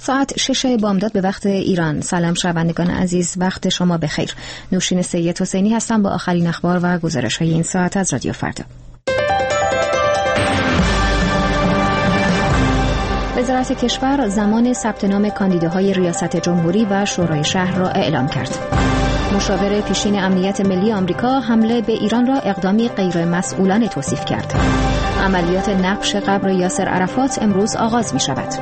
ساعت 6 بامداد به وقت ایران. سلام شنوندگان عزیز، وقت شما بخیر. نوشین سید حسینی هستم با آخرین اخبار و گزارش‌های این ساعت از رادیو فردا. وزارت کشور زمان ثبت نام کاندیداهای ریاست جمهوری و شورای شهر را اعلام کرد. مشاور پیشین امنیت ملی آمریکا حمله به ایران را اقدامی غیر مسئولانه توصیف کرد. عملیات نقش قبر یاسر عرفات امروز آغاز می شود.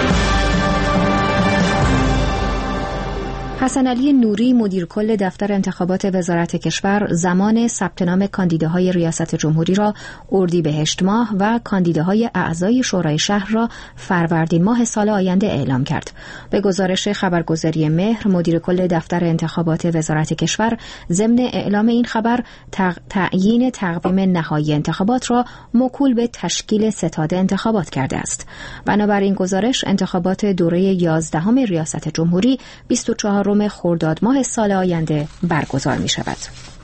حسن علی نوری مدیر کل دفتر انتخابات وزارت کشور زمان ثبت نام کاندیداهای ریاست جمهوری را اردیبهشت ماه و کاندیداهای اعضای شورای شهر را فروردین ماه سال آینده اعلام کرد. به گزارش خبرگزاری مهر، مدیر کل دفتر انتخابات وزارت کشور ضمن اعلام این خبر تعیین تقویم نهایی انتخابات را موکول به تشکیل ستاد انتخابات کرده است. بنابراین گزارش انتخابات دوره 11 ریاست جمهوری 24 خرداد ماه سال آینده برگزار می شود.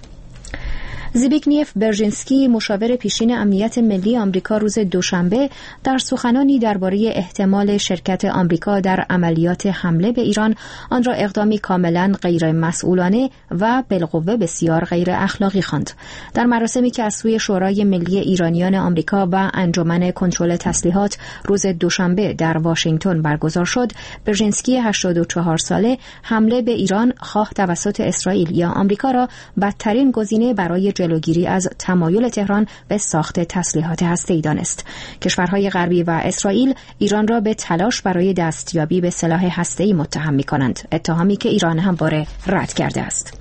زیبیگنیف برژینسکی مشاور پیشین امنیت ملی آمریکا روز دوشنبه در سخنانی درباره احتمال شرکت آمریکا در عملیات حمله به ایران آن را اقدامی کاملا غیر مسئولانه و بالقوه بسیار غیر اخلاقی خواند. در مراسمی که از سوی شورای ملی ایرانیان آمریکا و انجمن کنترل تسلیحات روز دوشنبه در واشنگتن برگزار شد، برژینسکی 84 ساله حمله به ایران خواه توسط اسرائیل یا آمریکا را بدترین گزینه برای جلوگیری از تمایل تهران به ساخت تسلیحات هسته‌ای دانست. کشورهای غربی و اسرائیل ایران را به تلاش برای دستیابی به سلاح هسته‌ای متهم می‌کنند، اتهامی که ایران همواره رد کرده است.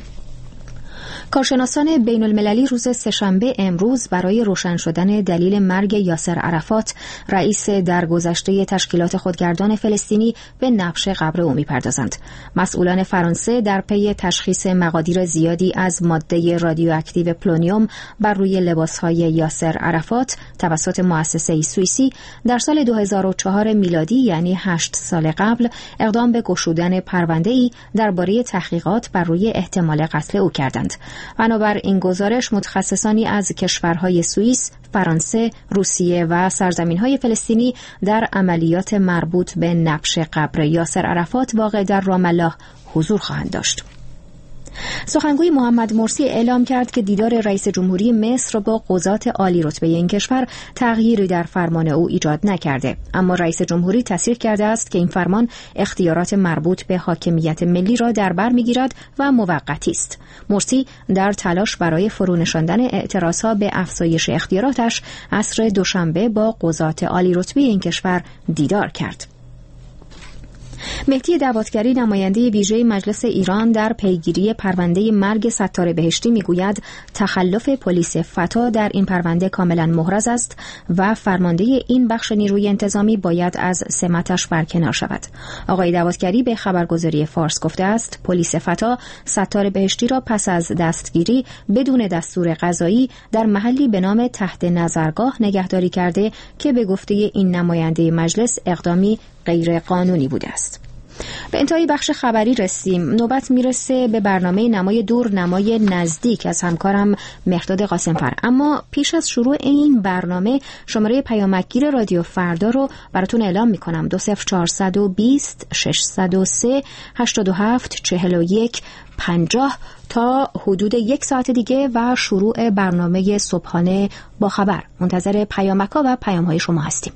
کارشناسان بین المللی روز سه‌شنبه امروز برای روشن شدن دلیل مرگ یاسر عرفات، رئیس درگذشته تشکیلات خودگردان فلسطینی، به نبش قبر او می‌پردازند. مسئولان فرانسه در پی تشخیص مقادیر زیادی از ماده رادیواکتیو پلونیوم بر روی لباس‌های یاسر عرفات توسط مؤسسه سوئیسی در سال 2004 میلادی، یعنی 8 سال قبل، اقدام به گشودن پرونده‌ای درباره تحقیقات بر روی احتمال قتل او کردند. بنابر این گزارش متخصصانی از کشورهای سوئیس، فرانسه، روسیه و سرزمین‌های فلسطینی در عملیات مربوط به نبش قبر یاسر عرفات واقع در رام الله حضور خواهند داشت. سخنگوی محمد مرسی اعلام کرد که دیدار رئیس جمهوری مصر با قضات عالی رتبه این کشور تغییری در فرمان او ایجاد نکرده، اما رئیس جمهوری تصریح کرده است که این فرمان اختیارات مربوط به حاکمیت ملی را در بر می‌گیرد و موقتی است. مرسی در تلاش برای فرونشاندن اعتراضها به افزایش اختیاراتش عصر دوشنبه با قضات عالی رتبه این کشور دیدار کرد. مهدی دعوتگری، نماینده ویژه مجلس ایران در پیگیری پرونده مرگ ستار بهشتی، میگوید تخلف پلیس فتا در این پرونده کاملا محرز است و فرمانده این بخش نیروی انتظامی باید از سمتش برکنار شود. آقای دعوتگری به خبرگزاری فارس گفته است پلیس فتا ستار بهشتی را پس از دستگیری بدون دستور قضایی در محلی به نام تحت نظرگاه نگهداری کرده که به گفته این نماینده مجلس اقدامی غیر قانونی بوده است. به انتهای بخش خبری رسیم. نوبت میرسه به برنامه نمای دور نمای نزدیک از همکارم مهرداد قاسمفر. اما پیش از شروع این برنامه شماره پیامکگیر رادیو فردا رو براتون اعلام میکنم: 20420 603 87 41 50 تا حدود 1 ساعت دیگه و شروع برنامه صبحانه با خبر. منتظر پیامک‌ها و پیام‌های شما هستیم.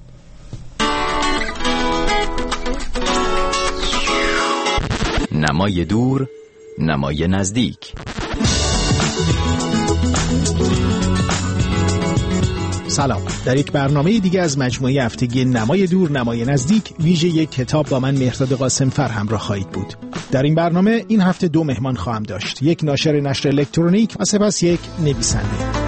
نمای دور، نمای نزدیک. سلام. در یک برنامه دیگه از مجموعه هفتگی نمای دور، نمای نزدیک، ویژه یک کتاب با من مهرداد قاسمفر همراه خواهید بود. در این برنامه این هفته 2 مهمان خواهم داشت: یک ناشر نشر الکترونیک و سپس یک نویسنده.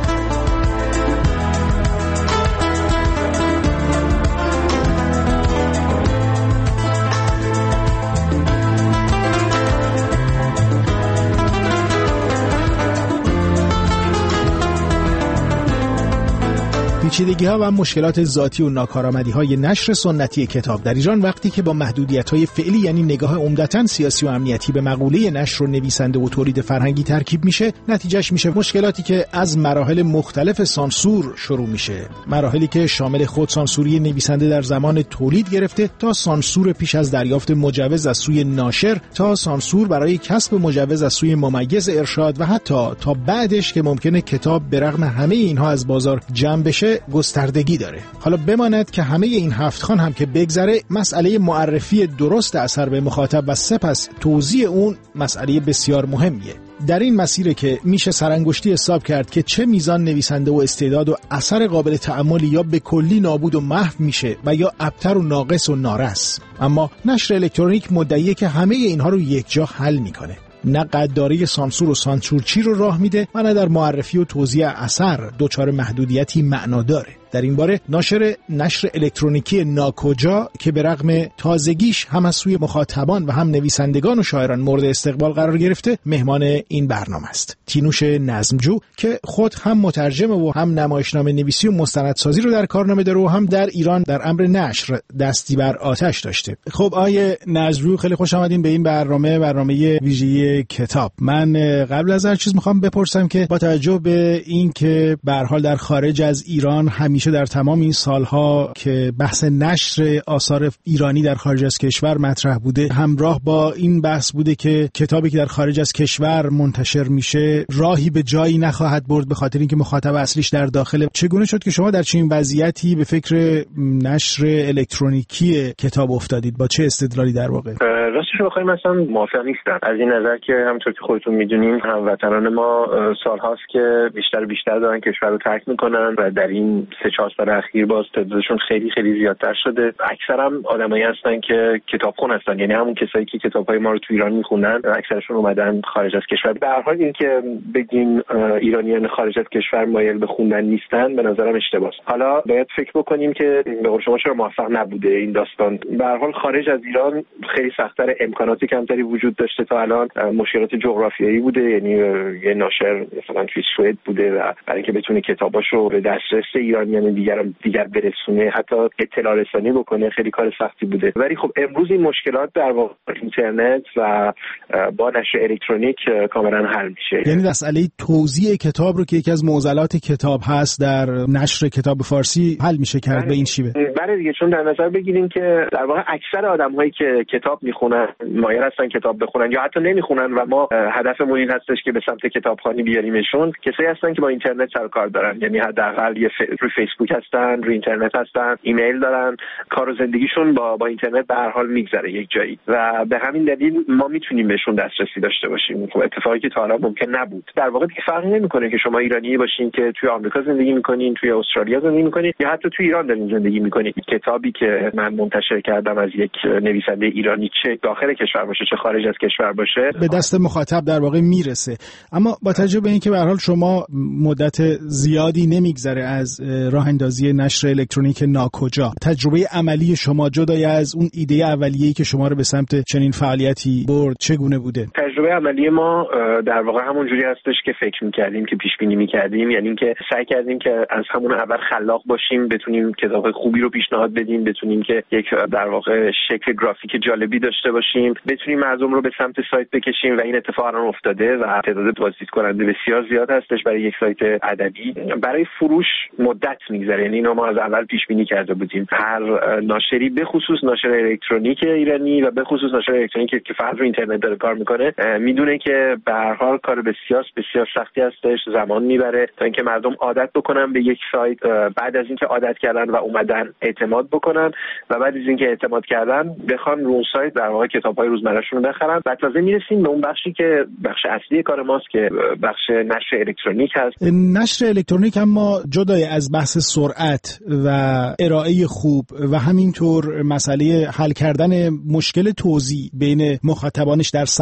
پیچیدگی‌ها و مشکلات ذاتی و ناکارآمدی‌های نشر سنتی کتاب در ایران وقتی که با محدودیت‌های فعلی یعنی نگاه عمدتاً سیاسی و امنیتی به مقوله نشر و نویسنده و تولید فرهنگی ترکیب میشه، نتیجهش میشه مشکلاتی که از مراحل مختلف سانسور شروع میشه. مراحلی که شامل خودسانسوری نویسنده در زمان تولید گرفته تا سانسور پیش از دریافت مجوز از سوی ناشر، تا سانسور برای کسب مجوز از سوی ممیز ارشاد و حتی تا بعدش که ممکنه کتاب به رغم همه اینها از بازار جمع بشه گستردگی داره. حالا بماند که همه این 7 خوان هم که بگذره، مسئله معرفی درست اثر به مخاطب و سپس توزیع اون مسئله بسیار مهمیه. در این مسیره که میشه سرانگشتی حساب کرد که چه میزان نویسنده و استعداد و اثر قابل تأملی یا به کلی نابود و محو میشه و یا ابتر و ناقص و نارس. اما نشر الکترونیک مدعیه که همه اینها رو یک جا حل میکنه. نه قدرداری سانسور و سانسورچی رو راه میده و نه در معرفی و توزیع اثر دچار محدودیتی معنا داره. در این باره نشر الکترونیکی ناکجا که به رغم تازگیش هم از سوی مخاطبان و هم نویسندگان و شاعران مورد استقبال قرار گرفته، مهمان این برنامه است. تینوش نظمجو که خود هم مترجم و هم نمایشنامه نویسی و مستندسازی رو در کارنامه داره و هم در ایران در امر نشر دستی بر آتش داشته. خب آیه نظمجو، خیلی خوش آمدین به این برنامه ویژه کتاب. من قبل از هر چیز میخوام بپرسم که با توجه به این که به هر حال در خارج از ایران همیشه در تمام این سالها که بحث نشر آثار ایرانی در خارج از کشور مطرح بوده، همراه با این بحث بوده که کتابی که در خارج از کشور منتشر میشه راهی به جایی نخواهد برد به خاطر اینکه مخاطب اصلیش در داخل. چگونه شد که شما در چنین وضعیتی به فکر نشر الکترونیکی کتاب افتادید؟ با چه استدلالی در واقع؟ راستش رو بخوایم مثلا موافق نیستم از این نظر که همونطور که خودتون میدونین هموطنان ما سالهاست که بیشتر دارن کشور رو ترک میکنن و در این 3-4 سال اخیر باز تعدادشون خیلی خیلی زیادتر شده. اکثرا آدمایی هستن که کتابخون هستن، یعنی همون کسایی که کتابای ما رو تو ایران میخونن اکثرشون اومدن خارج از کشور. به هر حال این که بگیم ایرانیان خارج از کشور مایل به خوندن نیستن به نظرم اشتباهه. حالا باید فکر بکنیم که به قول شما چرا موفق نبوده این داستان. به هر حال خارج از ایران خیلی سخت‌تر، امکانات کمتری وجود داشته تا الان، مشکلات جغرافیایی بوده، یعنی یه ناشر مثلا توی سوئد بوده و برای اینکه بتونه کتاباشو به دسترس ایرانیان دیگر برسونه، حتی اطلاع رسانی بکنه، خیلی کار سختی بوده. ولی خب امروز این مشکلات در واقع اینترنت و با نشر الکترونیک کاملا حل میشه. یعنی مسئله توزیع کتاب رو که یکی از معضلات کتاب هست در نشر کتاب فارسی حل میشه کرد به این شیوه. بله دیگه، چون در نظر بگیریم که در واقع اکثر آدم‌هایی که کتاب میخونن مایل هستن کتاب بخونن یا حتی نمیخونن و ما هدفمون این هستش که به سمت کتابخوانی بیاریمشون. کسایی هستن که با اینترنت سر کار دارن، یعنی حداقل روی فیسبوک هستن، روی اینترنت هستن، ایمیل دارن، کار و زندگیشون با اینترنت به هر حال میگذره یک جایی و به همین دلیل ما میتونیم بهشون دسترسی داشته باشیم. خب اتفاقی که تا حالا ممکن نبود. در واقع دیگه فرقی نمیکنه که شما ایرانی باشین که توی آمریکا زندگی میکنین، توی استرالیا زندگی میکنین یا حتی توی ایران دارین زندگی میکنین. کتابی که من منتشر کردم از یک نویسنده ایرانی، چه داخل کشور باشه چه خارج از کشور باشه، به دست مخاطب در واقع میرسه. اما با توجه به اینکه به هر حال شما مدت زیادی نمیگذره از راه اندازی نشر الکترونیک ناکجا، تجربه عملی شما جدای از اون ایده اولیه‌ای که شما رو به سمت چنین فعالیتی برد چگونه بوده؟ تجربه عملی ما در واقع همون جوری هستش که فکر می‌کردیم، که پیش بینی می‌کردیم، یعنی اینکه سعی کردیم که از همون اول خلاق باشیم، بتونیم کتاب خوبی رو پیشنهاد بدیم، بتونیم که یک در واقع شکل گرافیک جالبی داشته باشیم، بتونیم مردم رو به سمت سایت بکشیم و این اتفاق الان افتاده و تعداد بازدیدکننده بسیار زیاد هستش برای یک سایت ادبی. برای فروش مدت می‌گذره، یعنی اینو ما از اول پیش بینی کرده بودیم. هر ناشری، به خصوص ناشر الکترونیک ایرانی و به خصوص ناشر الکترونیکی که فقط رو اینترنت داره کار میکنه، میدونه که به هر حال کار بسیار سختی هستش، زمان میبره تا اینکه مردم عادت بکنن به یک سایت، بعد از اینکه عادت کردن و اومدن اعتماد بکنن و بعد از اینکه اعتماد کردن بخوان رو اون سایت در واقع کتاب‌های روزمره‌شون رو بخرن. بعد تازه میرسیم به اون بخشی که بخش اصلی کار ماست که بخش نشر الکترونیک هست. نشر الکترونیک اما جدای از بحث سرعت و ارائه خوب و همینطور مسئله حل کردن مشکل توزیع بین مخاطبانش در سراسر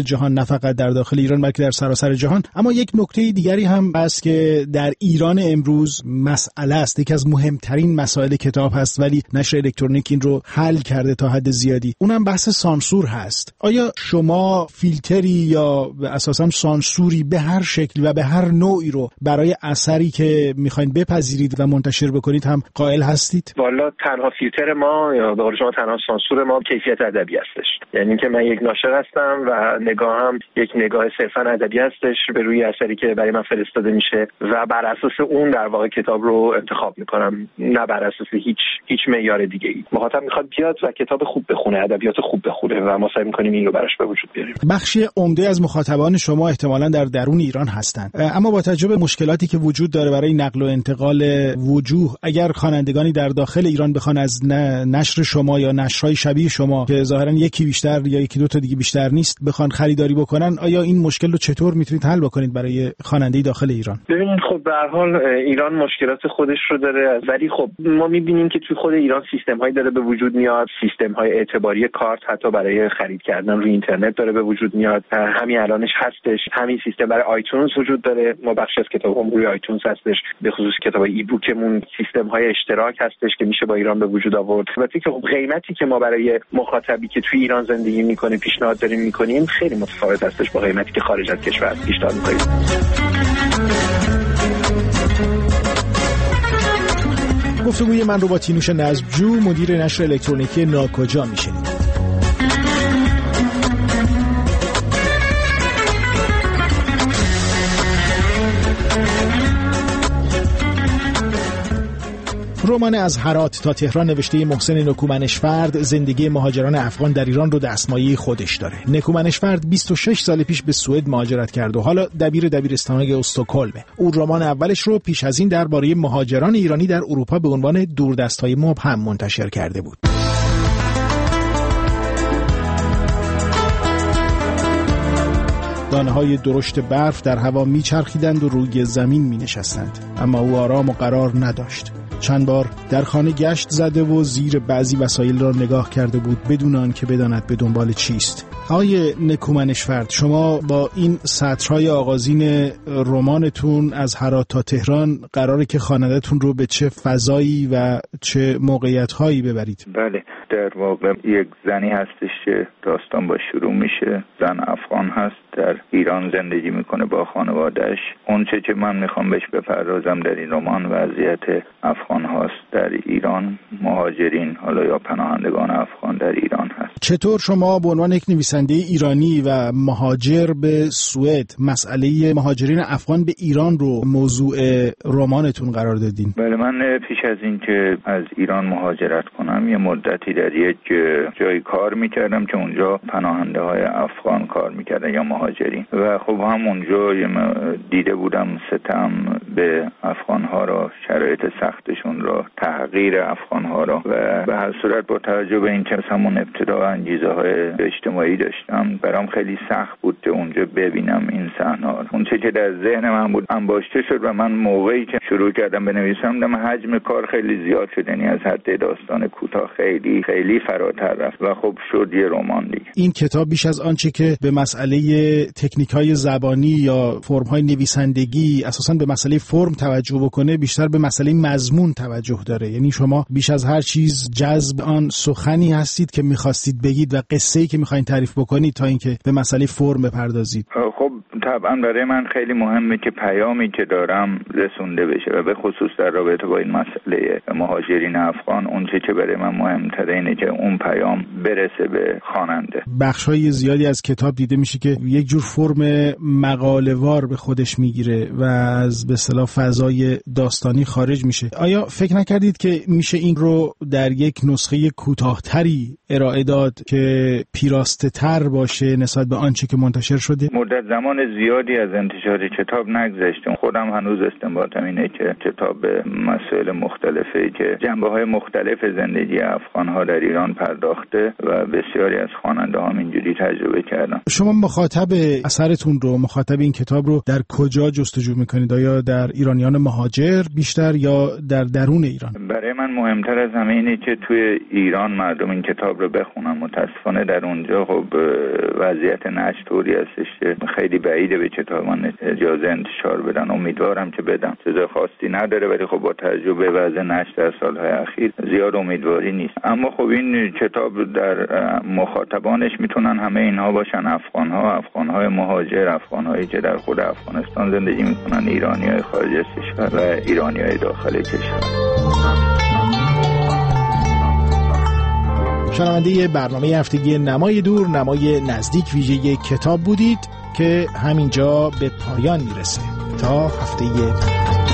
جهان، نه فقط در داخل ایران بلکه در سراسر جهان. اما یک نکته دیگری هم هست که در ایران امروز مسئله است، یکی از مهمترین مسائل کتاب هست ولی نشر الکترونیک این رو حل کرده تا حد زیادی، اونم بحث سانسور هست. آیا شما فیلتری یا اساساً سانسوری به هر شکل و به هر نوعی رو برای اثری که میخواین بپذیرید و منتشر بکنید هم قائل هستید؟ والا تنها فیلتر ما یا به قول شما تنها سانسور ما کیفیت ادبی هستش. یعنی که من یک ناشر هستم و نگاهم یک نگاه صرفاً ادبی هستش به روی اثری که برای من فرستاده میشه و بر اساس اون در واقع کتاب رو انتخاب میکنم، نه بر اساس هیچ معیار دیگه‌ای. مخاطب میخواد بیاد و کتاب خوب بخونه، ادبیات خوب بخونه و ما سعی میکنیم این رو براش به وجود بیاریم. بخشی عمده از مخاطبان شما احتمالاً در درون ایران هستند، اما با توجه به مشکلاتی که وجود داره برای نقل و انتقال وجوه، اگر خوانندگانی در داخل ایران بخوان از نشر شما یا نشرهای شبیه شما که ظاهراً یکی بیشتر یا یکی دو تا دیگه بیشتر نیست بخوان خریداری بکنن، آیا این مشکل رو چطور میتونید حل بکنید برای خواننده داخل ایران؟ ببینید خب به هر حال ایران مشکلات خودش رو داره، ولی خب ما میبینیم که توی خود ایران سیستم‌هایی داره به وجود میاد، سیستم‌های اعتباری کارت حتی برای خرید کردن روی اینترنت داره به وجود میاد. همین الانش هستش، همین سیستم برای آیتونز وجود داره. ما بخش از کتابام روی آیتونز هستش، به خصوص کتابای ای بوکمون سیستم‌های اشتراک هستش که میشه با ایران به وجود آورد. البته که خب قیمتی که ما برای مخاطبی که توی ایران زندگی میکنه پیشنهاد داریم میکنیم خیلی متفاوت هستش با قیمتی که خارج از کشور پیشنهاد میکنیم. گفتگوی من رو با تینوش نظمجو، مدیر نشر الکترونیکی ناکجا میشنید. رمان از هرات تا تهران نوشته محسن نکومنشفرد زندگی مهاجران افغان در ایران رو دستمایه خودش داره. نکومنشفرد 26 سال پیش به سوئد مهاجرت کرد و حالا دبیرستان‌های استکهلم. او رمان اولش رو پیش از این درباره مهاجران ایرانی در اروپا به عنوان دوردست‌های مبهم منتشر کرده بود. دانه‌های درشت برف در هوا میچرخیدند و روی زمین مینشستند، اما او آرام و قرار نداشت. چند بار در خانه گشت زده و زیر بعضی وسایل را نگاه کرده بود بدون آنکه بداند به دنبال چیست. آقای نکومنشفرد، شما با این سطرهای آغازین رمانتون از هرات تا تهران قراره که خواننده‌تون رو به چه فضایی و چه موقعیت‌هایی ببرید؟ بله، در واقع یک زنی هستش که داستان با شروع میشه. زن افغان هست، در ایران زندگی میکنه با خانواده‌اش. اون چه که من میخوام بهش بپردازم در این رمان وضعیت افغان هاست در ایران، مهاجرین حالا یا پناهندگان افغان در ایران هست. چطور شما به عنوان یک نویسنده ایرانی و مهاجر به سوئد مسئله مهاجرین افغان به ایران رو موضوع رمانتون قرار دادین؟ بله، من پیش از این که از ایران مهاجرت کنم یه مدتی در یک جایی کار میکردم که اونجا پناهنده های افغان کار میکردن یا مهاجرین و خب هم اونجا دیده بودم ستم به افغان ها را، شرایط سختشون را، تحقیر افغان ها را و به هر صورت با توجه به این که همون ابتدا انگیزه های اجتماعی داشتم برام خیلی سخت بود که اونجا ببینم این صحنه. اون چه که در ذهن من بود انباشته شد و من موقعی که شروع کردم بنویسم دیدم حجم کار خیلی زیاد شد، یعنی از حد داستان کوتاه خیلی خیلی فراتر رفت و خب شد یه رمان دیگه. این کتاب بیش از آنچه که به مسئله تکنیک‌های زبانی یا فرم‌های نویسندگی اساساً به مسئله فرم توجه بکنه، بیشتر به مسئله مضمون توجه داره. یعنی شما بیش از هر چیز جذب آن سخنی هستید که می‌خواستید بگید و قصه‌ای که می‌خواید تعریف بکنید تا اینکه به مسئله فرم بپردازید. خب طبعا برای من خیلی مهمه که پیامی که دارم رسونده بشه و به خصوص در رابطه با این مسئله مهاجرین افغان اون که برای من مهم‌تره اینه که اون پیام برسه به خواننده. بخش‌های زیادی از کتاب دیده میشه که یک جور فرم مقاله‌وار به خودش میگیره و از به اصطلاح فضای داستانی خارج میشه. آیا فکر نکردید که میشه این رو در یک نسخه کوتاه‌تری ارائه داد که پیراسته‌تر باشه نسبت به آنچه که منتشر شده؟ مدت زمان زیادی از انتشار کتاب نگذشتم. خودم هنوز استنباطم اینه که کتاب به مسائل مختلفی که جنبه‌های مختلف زندگی افغان‌ها در ایران پرداخته و بسیاری از خواننده هم اینجوری تجربه کردن. شما مخاطب اثرتون رو، مخاطب این کتاب رو در کجا جستجو میکنید؟ آیا در ایرانیان مهاجر بیشتر یا در درون ایران؟ برای من مهمتر از همه اینه که توی ایران مردم این کتاب رو بخونن. متاسفانه در اونجا خب وضعیت نشر طوری هستش که خیلی بعیده به کتابان اجازه انتشار بدن. امیدوارم که بدم. چیز خاصی نداره، ولی خب با تجربه وضع نشر در سالهای اخیر زیاد امیدواری نیست. اما خب این کتاب در مخاطبانش میتونن همه اینها باشن: افغان‌های مهاجر، افغان‌هایی که در خود افغانستان زندگی میکنن، ایرانی‌های خارج از کشور و ایرانی‌های داخل کشور. شنونده برنامه هفتگی نمای دور نمای نزدیک ویژه کتاب بودید که همینجا به پایان میرسه. تا هفته